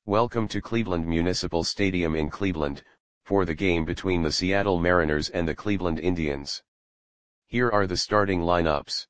Welcome to Cleveland Municipal Stadium in Cleveland, for the game between the Seattle Mariners and the Cleveland Indians. Here are the starting lineups.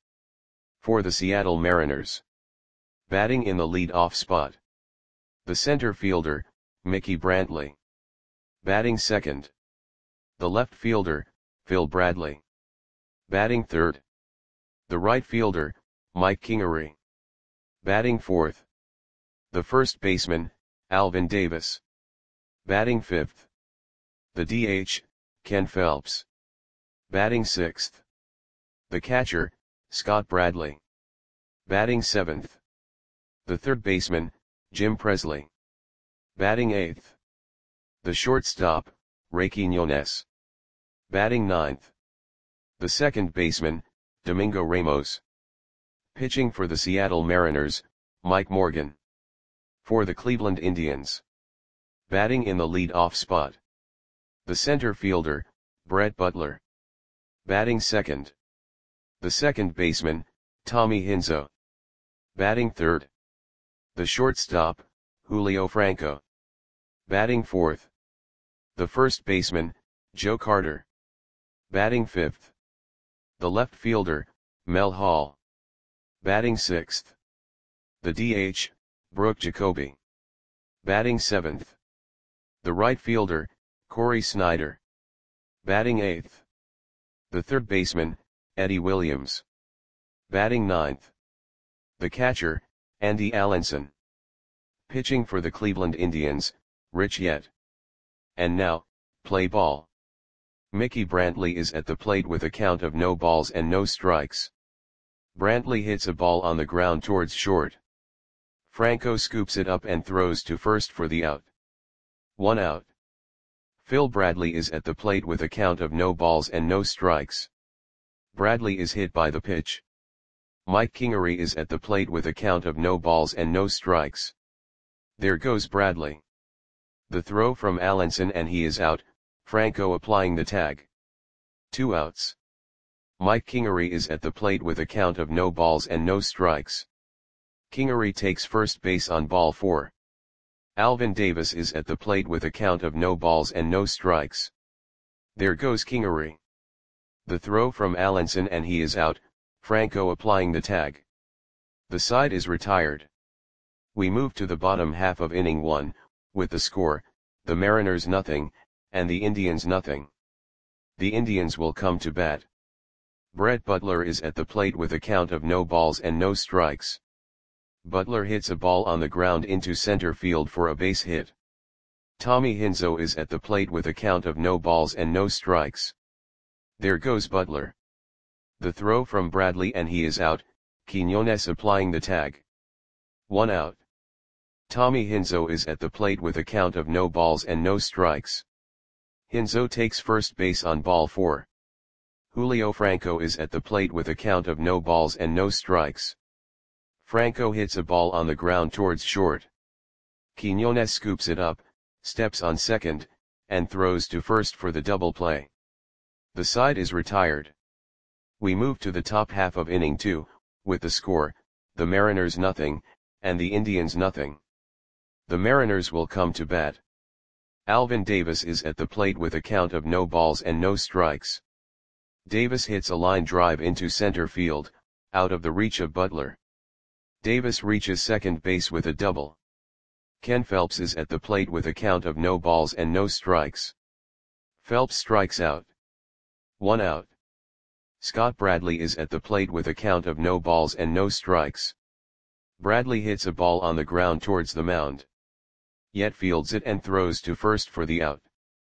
For the Seattle Mariners. Batting in the lead-off spot. The center fielder, Mickey Brantley. Batting second. The left fielder, Phil Bradley. Batting third. The right fielder, Mike Kingery. Batting fourth. The first baseman, Alvin Davis. Batting fifth. The DH, Ken Phelps. Batting sixth. The catcher, Scott Bradley. Batting seventh. The third baseman, Jim Presley. Batting eighth. The shortstop, Ray Quiñones. Batting ninth. The second baseman, Domingo Ramos. Pitching for the Seattle Mariners, Mike Morgan. For the Cleveland Indians. Batting in the lead-off spot. The center fielder, Brett Butler. Batting second. The second baseman, Tommy Hinzo. Batting third. The shortstop, Julio Franco. Batting fourth. The first baseman, Joe Carter. Batting fifth. The left fielder, Mel Hall. Batting sixth. The DH, Brooke Jacoby. Batting seventh. The right fielder, Corey Snyder. Batting eighth. The third baseman, Eddie Williams. Batting ninth. The catcher, Andy Allenson. Pitching for the Cleveland Indians, Rich Yett. And now, play ball. Mickey Brantley is at the plate with a count of no balls and no strikes. Brantley hits a ball on the ground towards short. Franco scoops it up and throws to first for the out. 1 out. Phil Bradley is at the plate with a count of no balls and no strikes. Bradley is hit by the pitch. Mike Kingery is at the plate with a count of no balls and no strikes. There goes Bradley. The throw from Allenson and he is out, Franco applying the tag. 2 outs. Mike Kingery is at the plate with a count of no balls and no strikes. Kingery takes first base on ball 4. Alvin Davis is at the plate with a count of no balls and no strikes. There goes Kingery. The throw from Allenson and he is out, Franco applying the tag. The side is retired. We move to the bottom half of inning 1, with the score, the Mariners nothing, and the Indians nothing. The Indians will come to bat. Brett Butler is at the plate with a count of no balls and no strikes. Butler hits a ball on the ground into center field for a base hit. Tommy Hinzo is at the plate with a count of no balls and no strikes. There goes Butler. The throw from Bradley and he is out, Quiñones applying the tag. 1 out. Tommy Hinzo is at the plate with a count of no balls and no strikes. Hinzo takes first base on ball 4. Julio Franco is at the plate with a count of no balls and no strikes. Franco hits a ball on the ground towards short. Quiñones scoops it up, steps on second, and throws to first for the double play. The side is retired. We move to the top half of inning 2, with the score, the Mariners nothing, and the Indians nothing. The Mariners will come to bat. Alvin Davis is at the plate with a count of no balls and no strikes. Davis hits a line drive into center field, out of the reach of Butler. Davis reaches second base with a double. Ken Phelps is at the plate with a count of no balls and no strikes. Phelps strikes out. 1 out. Scott Bradley is at the plate with a count of no balls and no strikes. Bradley hits a ball on the ground towards the mound. Yett fields it and throws to first for the out.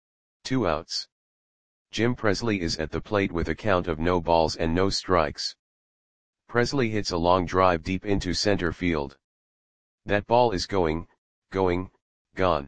2 outs. Jim Presley is at the plate with a count of no balls and no strikes. Presley hits a long drive deep into center field. That ball is going, gone.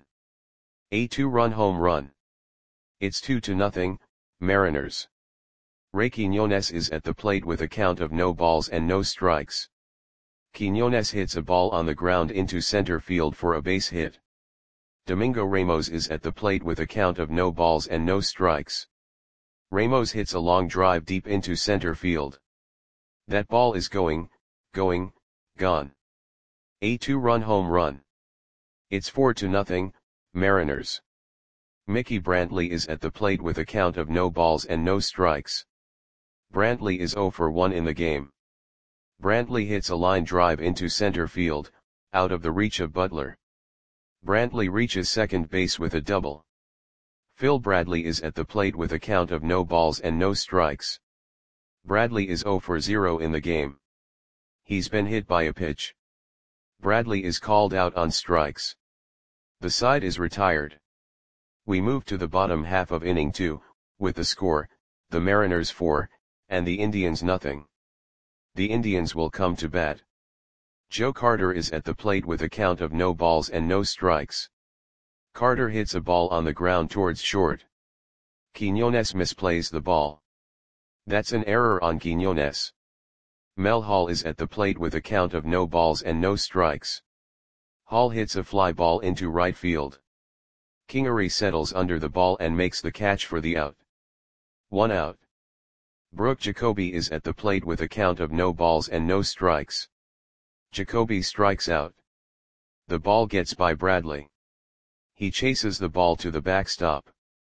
A 2-run home run. It's 2-0, Mariners. Ray Quiñones is at the plate with a count of no balls and no strikes. Quiñones hits a ball on the ground into center field for a base hit. Domingo Ramos is at the plate with a count of no balls and no strikes. Ramos hits a long drive deep into center field. That ball is going, gone. A 2-run home run. It's 4-0, Mariners. Mickey Brantley is at the plate with a count of no balls and no strikes. Brantley is 0 for 1 in the game. Brantley hits a line drive into center field, out of the reach of Butler. Brantley reaches second base with a double. Phil Bradley is at the plate with a count of no balls and no strikes. Bradley is 0 for 0 in the game. He's been hit by a pitch. Bradley is called out on strikes. The side is retired. We move to the bottom half of inning 2, with the score, the Mariners 4, and the Indians nothing. The Indians will come to bat. Joe Carter is at the plate with a count of no balls and no strikes. Carter hits a ball on the ground towards short. Quiñones misplays the ball. That's an error on Quiñones. Mel Hall is at the plate with a count of no balls and no strikes. Hall hits a fly ball into right field. Kingery settles under the ball and makes the catch for the out. 1 out. Brooke Jacoby is at the plate with a count of no balls and no strikes. Jacoby strikes out. The ball gets by Bradley. He chases the ball to the backstop.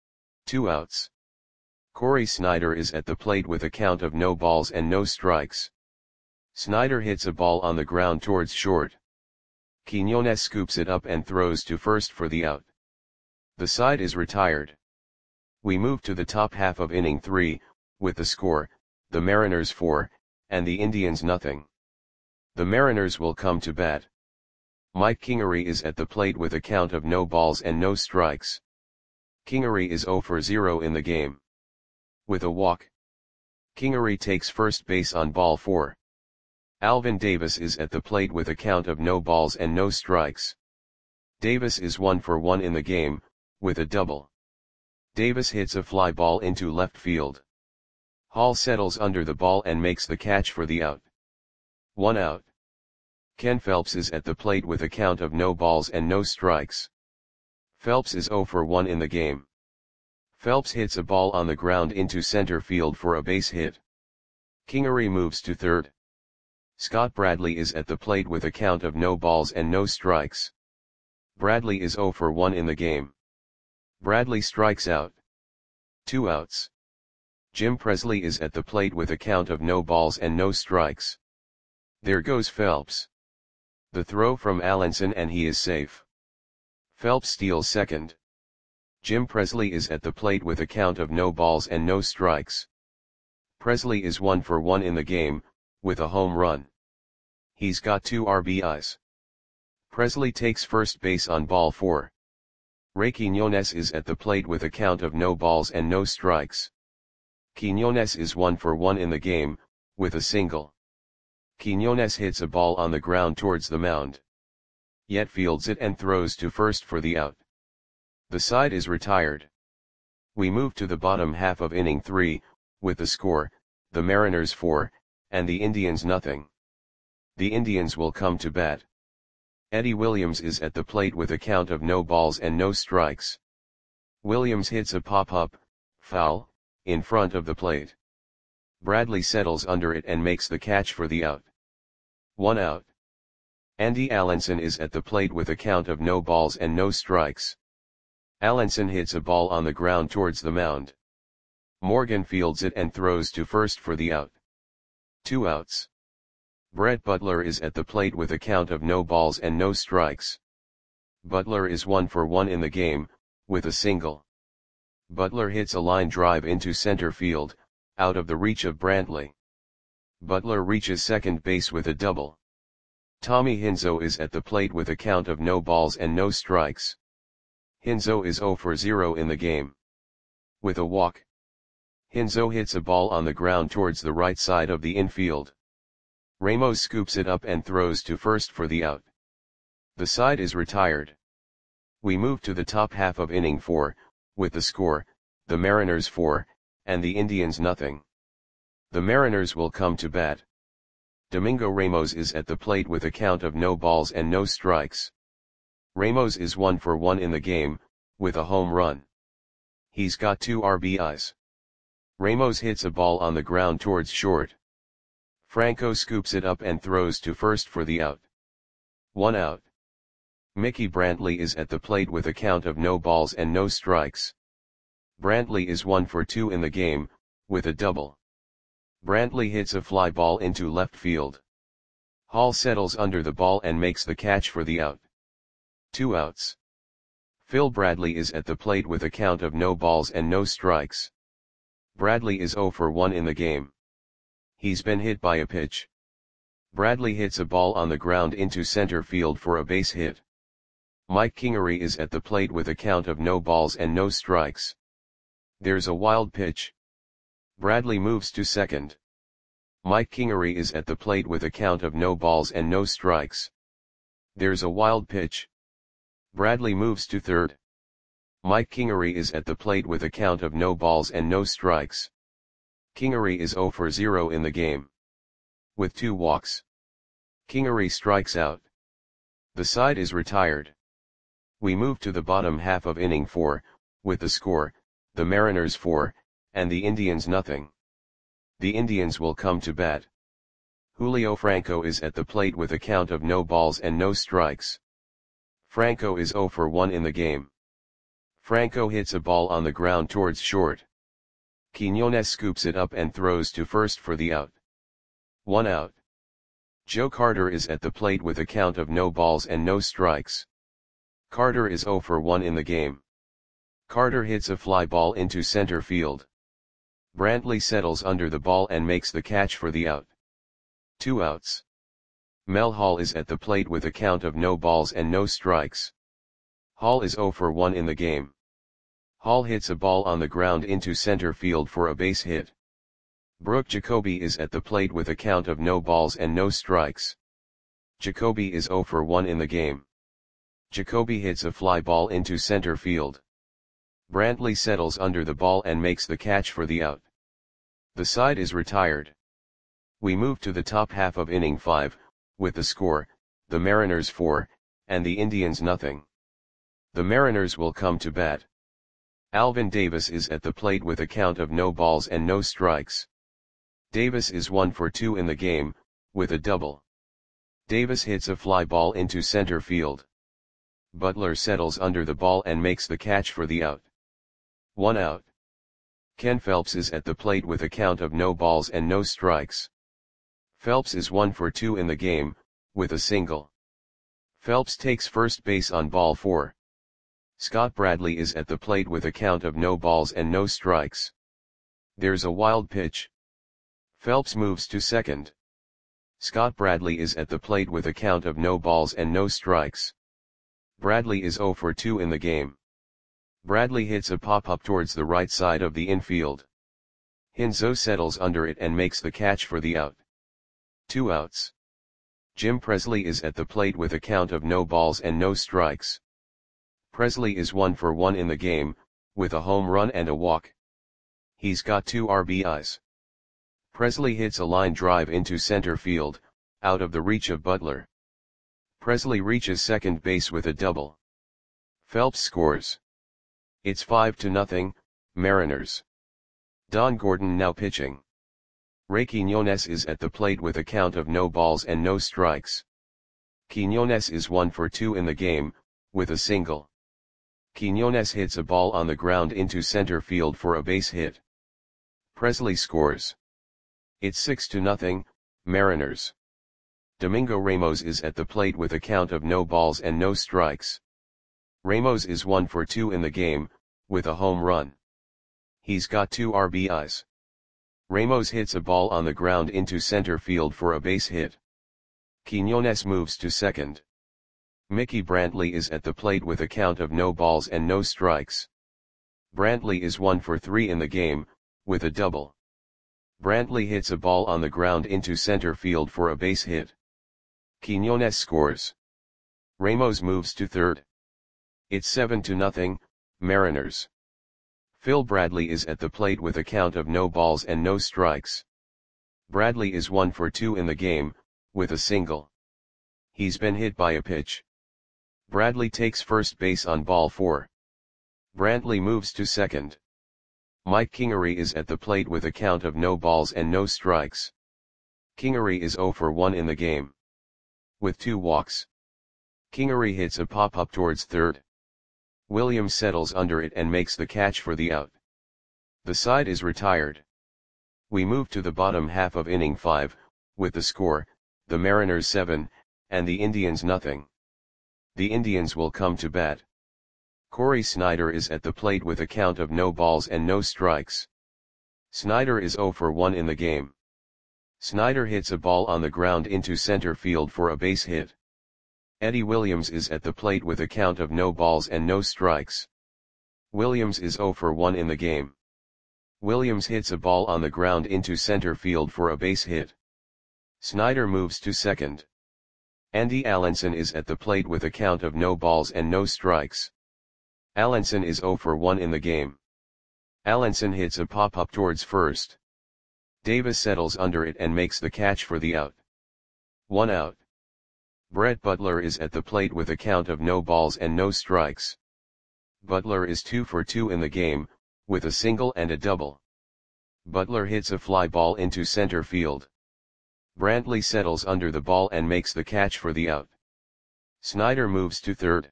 2 outs. Corey Snyder is at the plate with a count of no balls and no strikes. Snyder hits a ball on the ground towards short. Quiñones scoops it up and throws to first for the out. The side is retired. We move to the top half of inning 3, with the score, the Mariners 4, and the Indians nothing. The Mariners will come to bat. Mike Kingery is at the plate with a count of no balls and no strikes. Kingery is 0 for 0 in the game. With a walk. Kingery takes first base on ball 4. Alvin Davis is at the plate with a count of no balls and no strikes. Davis is 1 for 1 in the game, with a double. Davis hits a fly ball into left field. Hall settles under the ball and makes the catch for the out. 1 out. Ken Phelps is at the plate with a count of no balls and no strikes. Phelps is 0 for 1 in the game. Phelps hits a ball on the ground into center field for a base hit. Kingery moves to third. Scott Bradley is at the plate with a count of no balls and no strikes. Bradley is 0 for 1 in the game. Bradley strikes out. 2 outs. Jim Presley is at the plate with a count of no balls and no strikes. There goes Phelps. The throw from Allenson and he is safe. Phelps steals second. Jim Presley is at the plate with a count of no balls and no strikes. Presley is 1 for 1 in the game, with a home run. He's got 2 RBIs. Presley takes first base on ball 4. Ray Quiñones is at the plate with a count of no balls and no strikes. Quiñones is 1 for 1 in the game, with a single. Quiñones hits a ball on the ground towards the mound. Yet fields it and throws to first for the out. The side is retired. We move to the bottom half of inning 3, with the score, the Mariners 4, and the Indians nothing. The Indians will come to bat. Eddie Williams is at the plate with a count of no balls and no strikes. Williams hits a pop-up, foul, in front of the plate. Bradley settles under it and makes the catch for the out. 1 out. Andy Allenson is at the plate with a count of no balls and no strikes. Allenson hits a ball on the ground towards the mound. Morgan fields it and throws to first for the out. 2 outs. Brett Butler is at the plate with a count of no balls and no strikes. Butler is 1 for 1 in the game, with a single. Butler hits a line drive into center field, out of the reach of Brantley. Butler reaches second base with a double. Tommy Hinzo is at the plate with a count of no balls and no strikes. Hinzo is 0 for 0 in the game. With a walk. Hinzo hits a ball on the ground towards the right side of the infield. Ramos scoops it up and throws to first for the out. The side is retired. We move to the top half of inning 4, with the score, the Mariners 4, and the Indians nothing. The Mariners will come to bat. Domingo Ramos is at the plate with a count of no balls and no strikes. Ramos is 1 for 1 in the game, with a home run. He's got 2 RBIs. Ramos hits a ball on the ground towards short. Franco scoops it up and throws to first for the out. 1 out. Mickey Brantley is at the plate with a count of no balls and no strikes. Brantley is 1 for 2 in the game, with a double. Brantley hits a fly ball into left field. Hall settles under the ball and makes the catch for the out. 2 outs. Phil Bradley is at the plate with a count of no balls and no strikes. Bradley is 0 for 1 in the game. He's been hit by a pitch. Bradley hits a ball on the ground into center field for a base hit. Mike Kingery is at the plate with a count of no balls and no strikes. There's a wild pitch. Bradley moves to second. Mike Kingery is at the plate with a count of no balls and no strikes. There's a wild pitch. Bradley moves to third. Mike Kingery is at the plate with a count of no balls and no strikes. Kingery is 0 for 0 in the game. With 2 walks. Kingery strikes out. The side is retired. We move to the bottom half of inning 4, with the score, the Mariners 4, and the Indians nothing. The Indians will come to bat. Julio Franco is at the plate with a count of no balls and no strikes. Franco is 0 for 1 in the game. Franco hits a ball on the ground towards short. Quiñones scoops it up and throws to first for the out. 1 out. Joe Carter is at the plate with a count of no balls and no strikes. Carter is 0 for 1 in the game. Carter hits a fly ball into center field. Brantley settles under the ball and makes the catch for the out. 2 outs. Mel Hall is at the plate with a count of no balls and no strikes. Hall is 0 for 1 in the game. Hall hits a ball on the ground into center field for a base hit. Brooke Jacoby is at the plate with a count of no balls and no strikes. Jacoby is 0 for 1 in the game. Jacoby hits a fly ball into center field. Brantley settles under the ball and makes the catch for the out. The side is retired. We move to the top half of inning 5, with the score, the Mariners 4, and the Indians nothing. The Mariners will come to bat. Alvin Davis is at the plate with a count of no balls and no strikes. Davis is 1 for 2 in the game, with a double. Davis hits a fly ball into center field. Butler settles under the ball and makes the catch for the out. 1 out. Ken Phelps is at the plate with a count of no balls and no strikes. Phelps is 1 for 2 in the game, with a single. Phelps takes first base on ball 4. Scott Bradley is at the plate with a count of no balls and no strikes. There's a wild pitch. Phelps moves to second. Scott Bradley is at the plate with a count of no balls and no strikes. Bradley is 0 for 2 in the game. Bradley hits a pop-up towards the right side of the infield. Hinzo settles under it and makes the catch for the out. 2 outs. Jim Presley is at the plate with a count of no balls and no strikes. Presley is 1 for 1 in the game, with a home run and a walk. He's got 2 RBIs. Presley hits a line drive into center field, out of the reach of Butler. Presley reaches second base with a double. Phelps scores. It's 5-0, Mariners. Don Gordon now pitching. Ray Quiñones is at the plate with a count of no balls and no strikes. Quiñones is 1 for 2 in the game, with a single. Quiñones hits a ball on the ground into center field for a base hit. Presley scores. It's 6-0, Mariners. Domingo Ramos is at the plate with a count of no balls and no strikes. Ramos is 1 for 2 in the game, with a home run. He's got 2 RBIs. Ramos hits a ball on the ground into center field for a base hit. Quiñones moves to second. Mickey Brantley is at the plate with a count of no balls and no strikes. Brantley is 1 for 3 in the game, with a double. Brantley hits a ball on the ground into center field for a base hit. Quiñones scores. Ramos moves to third. It's 7-0, Mariners. Phil Bradley is at the plate with a count of no balls and no strikes. Bradley is 1 for 2 in the game, with a single. He's been hit by a pitch. Bradley takes first base on ball 4. Brantley moves to second. Mike Kingery is at the plate with a count of no balls and no strikes. Kingery is 0 for 1 in the game. With 2 walks. Kingery hits a pop-up towards third. Williams settles under it and makes the catch for the out. The side is retired. We move to the bottom half of inning 5, with the score, the Mariners 7, and the Indians nothing. The Indians will come to bat. Corey Snyder is at the plate with a count of no balls and no strikes. Snyder is 0 for 1 in the game. Snyder hits a ball on the ground into center field for a base hit. Eddie Williams is at the plate with a count of no balls and no strikes. Williams is 0 for 1 in the game. Williams hits a ball on the ground into center field for a base hit. Snyder moves to second. Andy Allenson is at the plate with a count of no balls and no strikes. Allenson is 0 for 1 in the game. Allenson hits a pop-up towards first. Davis settles under it and makes the catch for the out. 1 out. Brett Butler is at the plate with a count of no balls and no strikes. Butler is 2 for 2 in the game, with a single and a double. Butler hits a fly ball into center field. Brantley settles under the ball and makes the catch for the out. Snyder moves to third.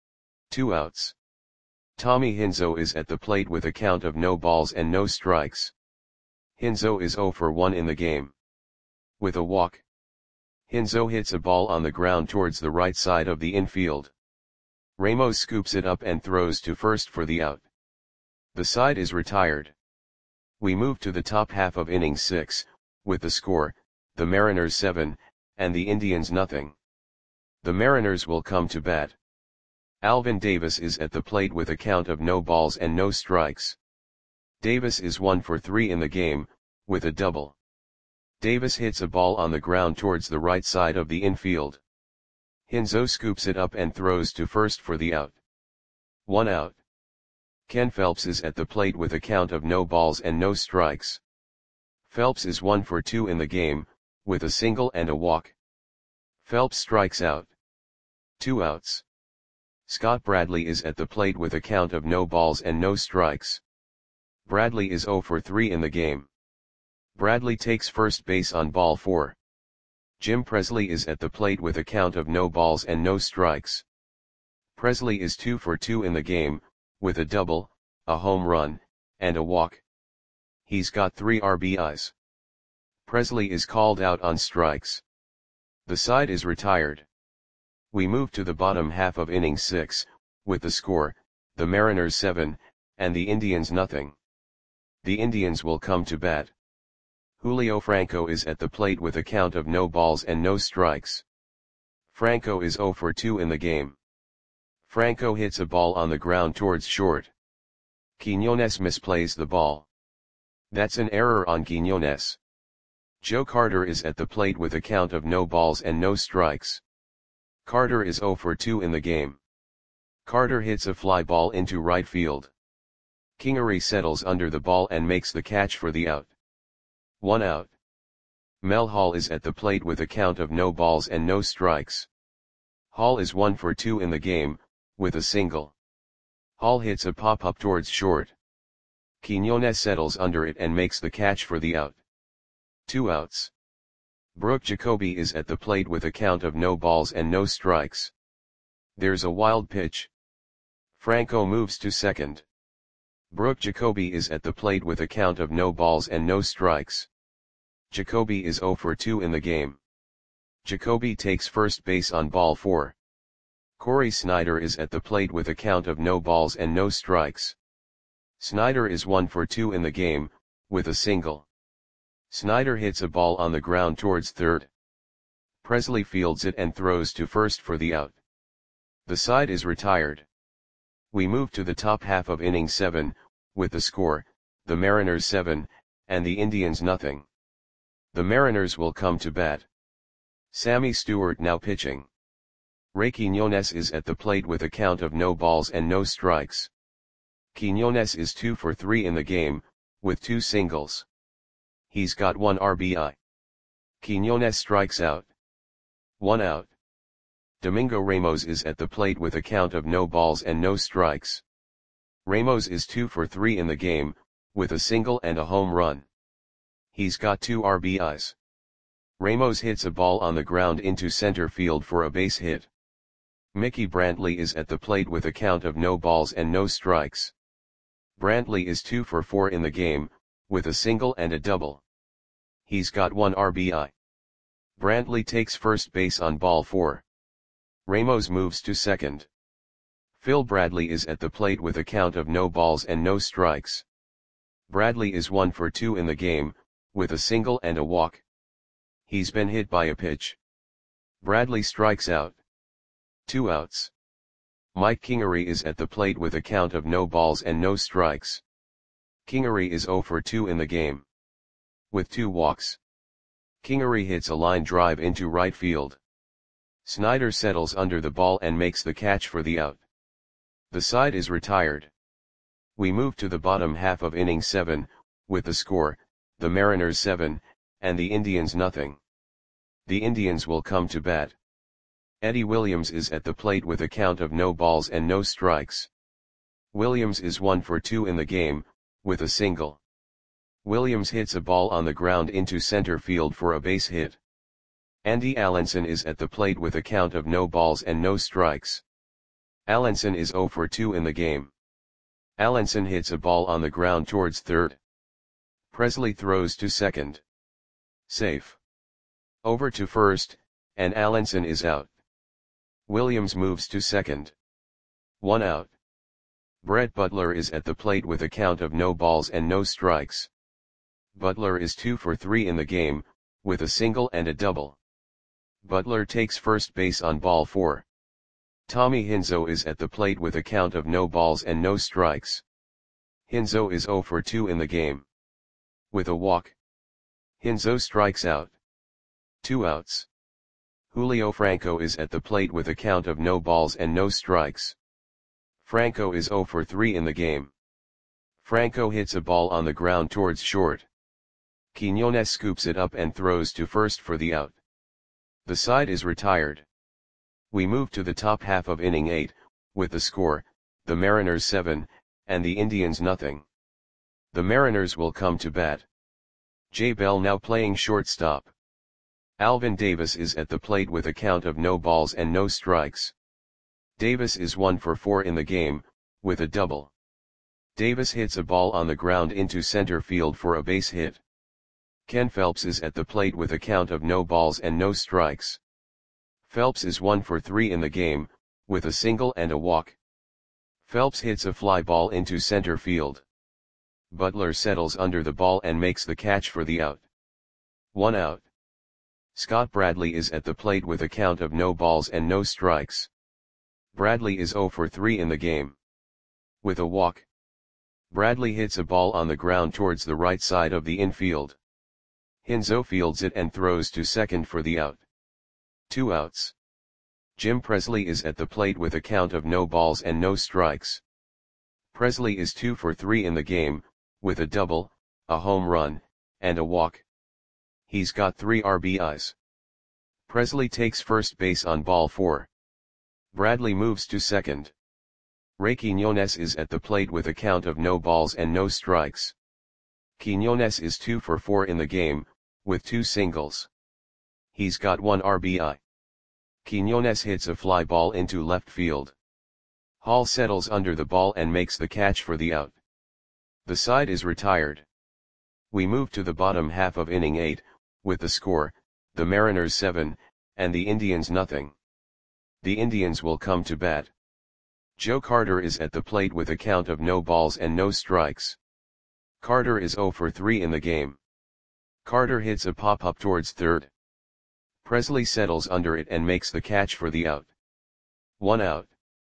2 outs. Tommy Hinzo is at the plate with a count of no balls and no strikes. Hinzo is 0 for 1 in the game. With a walk. Hinzo hits a ball on the ground towards the right side of the infield. Ramos scoops it up and throws to first for the out. The side is retired. We move to the top half of inning 6, with the score, the Mariners 7, and the Indians nothing. The Mariners will come to bat. Alvin Davis is at the plate with a count of no balls and no strikes. Davis is 1 for 3 in the game, with a double. Davis hits a ball on the ground towards the right side of the infield. Hinzo scoops it up and throws to first for the out. 1 out. Ken Phelps is at the plate with a count of no balls and no strikes. Phelps is 1 for 2 in the game, with a single and a walk. Phelps strikes out. 2 outs. Scott Bradley is at the plate with a count of no balls and no strikes. Bradley is 0 for 3 in the game. Bradley takes first base on ball 4. Jim Presley is at the plate with a count of no balls and no strikes. Presley is 2 for 2 in the game, with a double, a home run, and a walk. He's got 3 RBIs. Presley is called out on strikes. The side is retired. We move to the bottom half of inning 6, with the score, the Mariners 7, and the Indians nothing. The Indians will come to bat. Julio Franco is at the plate with a count of no balls and no strikes. Franco is 0 for 2 in the game. Franco hits a ball on the ground towards short. Quiñones misplays the ball. That's an error on Quiñones. Joe Carter is at the plate with a count of no balls and no strikes. Carter is 0 for 2 in the game. Carter hits a fly ball into right field. Kingery settles under the ball and makes the catch for the out. 1 out. Mel Hall is at the plate with a count of no balls and no strikes. Hall is 1 for 2 in the game, with a single. Hall hits a pop-up towards short. Quiñones settles under it and makes the catch for the out. 2 outs. Brooke Jacoby is at the plate with a count of no balls and no strikes. There's a wild pitch. Franco moves to second. Brooke Jacoby is at the plate with a count of no balls and no strikes. Jacoby is 0 for 2 in the game. Jacoby takes first base on ball 4. Corey Snyder is at the plate with a count of no balls and no strikes. Snyder is 1 for 2 in the game, with a single. Snyder hits a ball on the ground towards third. Presley fields it and throws to first for the out. The side is retired. We move to the top half of inning 7, with the score, the Mariners 7, and the Indians nothing. The Mariners will come to bat. Sammy Stewart now pitching. Ray Quiñones is at the plate with a count of no balls and no strikes. Quiñones is 2 for 3 in the game, with 2 singles. He's got 1 RBI. Quiñones strikes out. 1 out. Domingo Ramos is at the plate with a count of no balls and no strikes. Ramos is 2 for 3 in the game, with a single and a home run. He's got 2 RBIs. Ramos hits a ball on the ground into center field for a base hit. Mickey Brantley is at the plate with a count of no balls and no strikes. Brantley is 2 for 4 in the game, with a single and a double. He's got 1 RBI. Brantley takes first base on ball 4. Ramos moves to second. Phil Bradley is at the plate with a count of no balls and no strikes. Bradley is 1 for 2 in the game, with a single and a walk. He's been hit by a pitch. Bradley strikes out. 2 outs. Mike Kingery is at the plate with a count of no balls and no strikes. Kingery is 0 for 2 in the game. With 2 walks. Kingery hits a line drive into right field. Snyder settles under the ball and makes the catch for the out. The side is retired. We move to the bottom half of inning 7, with the score, the Mariners 7, and the Indians nothing. The Indians will come to bat. Eddie Williams is at the plate with a count of no balls and no strikes. Williams is 1 for 2 in the game, with a single. Williams hits a ball on the ground into center field for a base hit. Andy Allenson is at the plate with a count of no balls and no strikes. Allenson is 0 for 2 in the game. Allenson hits a ball on the ground towards third. Presley throws to second. Safe. Over to first, and Allenson is out. Williams moves to second. 1 out. Brett Butler is at the plate with a count of no balls and no strikes. Butler is 2 for 3 in the game, with a single and a double. Butler takes first base on ball 4. Tommy Hinzo is at the plate with a count of no balls and no strikes. Hinzo is 0 for 2 in the game. With a walk. Hinzo strikes out. 2 outs. Julio Franco is at the plate with a count of no balls and no strikes. Franco is 0 for 3 in the game. Franco hits a ball on the ground towards short. Quiñones scoops it up and throws to first for the out. The side is retired. We move to the top half of inning 8, with the score, the Mariners 7, and the Indians nothing. The Mariners will come to bat. Jay Bell now playing shortstop. Alvin Davis is at the plate with a count of no balls and no strikes. Davis is 1 for 4 in the game, with a double. Davis hits a ball on the ground into center field for a base hit. Ken Phelps is at the plate with a count of no balls and no strikes. Phelps is 1 for 3 in the game, with a single and a walk. Phelps hits a fly ball into center field. Butler settles under the ball and makes the catch for the out. 1 out. Scott Bradley is at the plate with a count of no balls and no strikes. Bradley is 0 for 3 in the game. With a walk. Bradley hits a ball on the ground towards the right side of the infield. Hinzo fields it and throws to second for the out. 2 outs. Jim Presley is at the plate with a count of no balls and no strikes. Presley is 2 for 3 in the game, with a double, a home run, and a walk. He's got 3 RBIs. Presley takes first base on ball 4. Bradley moves to second. Ray Quiñones is at the plate with a count of no balls and no strikes. Quiñones is 2 for 4 in the game, with 2 singles. He's got 1 RBI. Quiñones hits a fly ball into left field. Hall settles under the ball and makes the catch for the out. The side is retired. We move to the bottom half of inning 8, with the score, the Mariners 7, and the Indians nothing. The Indians will come to bat. Joe Carter is at the plate with a count of no balls and no strikes. Carter is 0 for 3 in the game. Carter hits a pop-up towards third. Presley settles under it and makes the catch for the out. 1 out.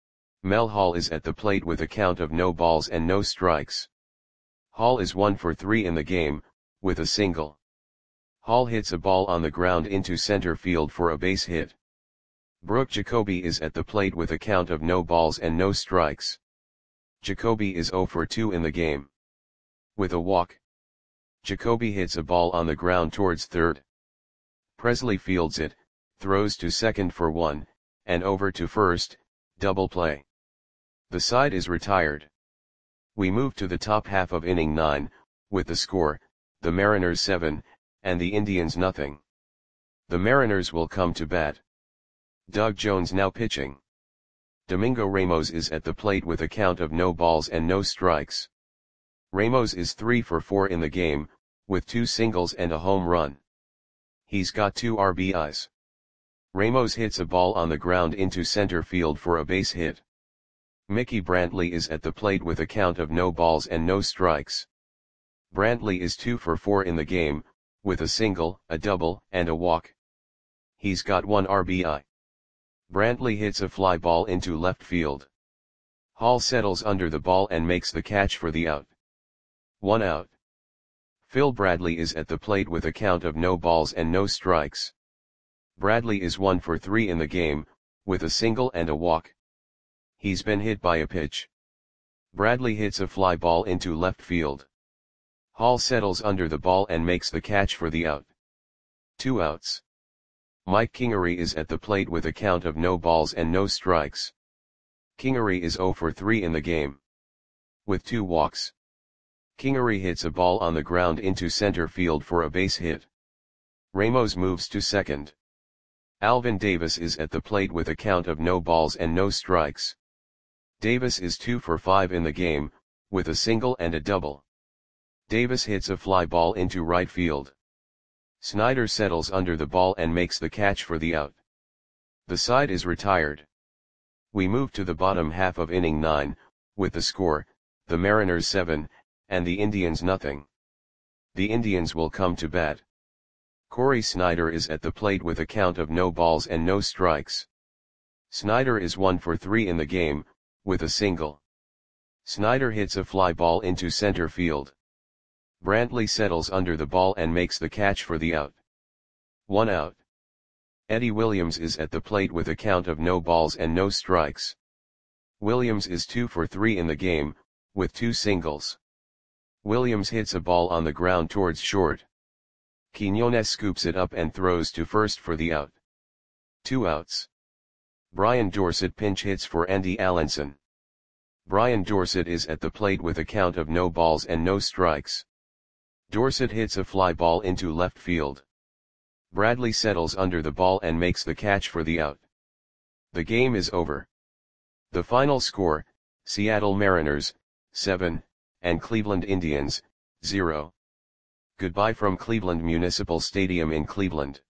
Mel Hall is at the plate with a count of no balls and no strikes. Hall is 1 for 3 in the game, with a single. Hall hits a ball on the ground into center field for a base hit. Brooke Jacoby is at the plate with a count of no balls and no strikes. Jacoby is 0 for 2 in the game. With a walk. Jacoby hits a ball on the ground towards third. Presley fields it, throws to second for 1, and over to first, double play. The side is retired. We move to the top half of inning 9, with the score, the Mariners 7, and the Indians nothing. The Mariners will come to bat. Doug Jones now pitching. Domingo Ramos is at the plate with a count of no balls and no strikes. Ramos is 3 for 4 in the game, with 2 singles and a home run. He's got 2 RBIs. Ramos hits a ball on the ground into center field for a base hit. Mickey Brantley is at the plate with a count of no balls and no strikes. Brantley is 2 for 4 in the game, with a single, a double, and a walk. He's got 1 RBI. Brantley hits a fly ball into left field. Hall settles under the ball and makes the catch for the out. 1 out. Phil Bradley is at the plate with a count of no balls and no strikes. Bradley is 1 for 3 in the game, with a single and a walk. He's been hit by a pitch. Bradley hits a fly ball into left field. Hall settles under the ball and makes the catch for the out. 2 outs. Mike Kingery is at the plate with a count of no balls and no strikes. Kingery is 0 for 3 in the game, with 2 walks. Kingery hits a ball on the ground into center field for a base hit. Ramos moves to second. Alvin Davis is at the plate with a count of no balls and no strikes. Davis is 2 for 5 in the game, with a single and a double. Davis hits a fly ball into right field. Snyder settles under the ball and makes the catch for the out. The side is retired. We move to the bottom half of inning 9, with the score, the Mariners 7, and the Indians nothing. The Indians will come to bat. Corey Snyder is at the plate with a count of no balls and no strikes. Snyder is 1 for 3 in the game, with a single. Snyder hits a fly ball into center field. Brantley settles under the ball and makes the catch for the out. 1 out. Eddie Williams is at the plate with a count of no balls and no strikes. Williams is 2 for 3 in the game, with 2 singles. Williams hits a ball on the ground towards short. Quiñones scoops it up and throws to first for the out. 2 outs. Brian Dorsett pinch hits for Andy Allenson. Brian Dorsett is at the plate with a count of no balls and no strikes. Dorsett hits a fly ball into left field. Bradley settles under the ball and makes the catch for the out. The game is over. The final score, Seattle Mariners, 7, and Cleveland Indians, 0. Goodbye from Cleveland Municipal Stadium in Cleveland.